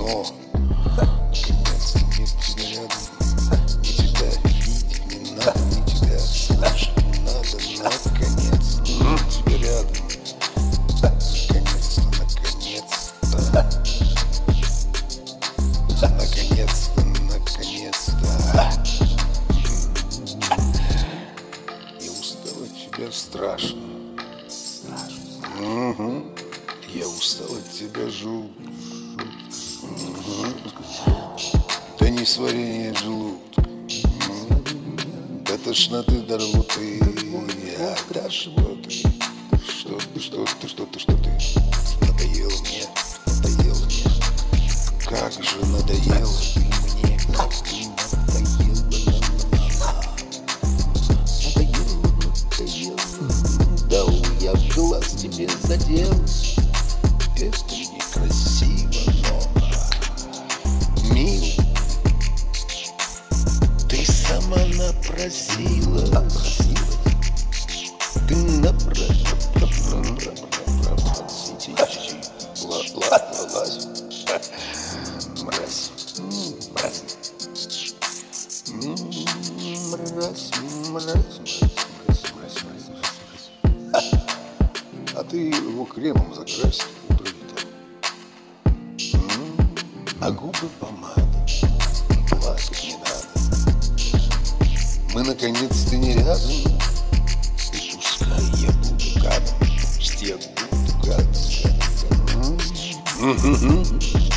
но наконец нет тебя рядом. Ни тебя видеть не надо, ни тебя слышать не надо. Наконец нет тебя рядом. Наконец-то, наконец-то. Наконец-то, наконец-то. Я устал от тебя страшно. Я устал от тебя жутко. Да не сварение желудка, да тошноты до рвоты. Да что ты, что ты надоел мне, как же надоел ты мне, как ты надоел. Да я в глаз тебе задел. Это некрасиво, но мил. Ты сама напросила. Ты мразь. А ты его кремом закрась утром. А губы помадой, плакать не надо. Мы наконец-то не рядом. И пускай я буду гадом, пусть я буду гадом.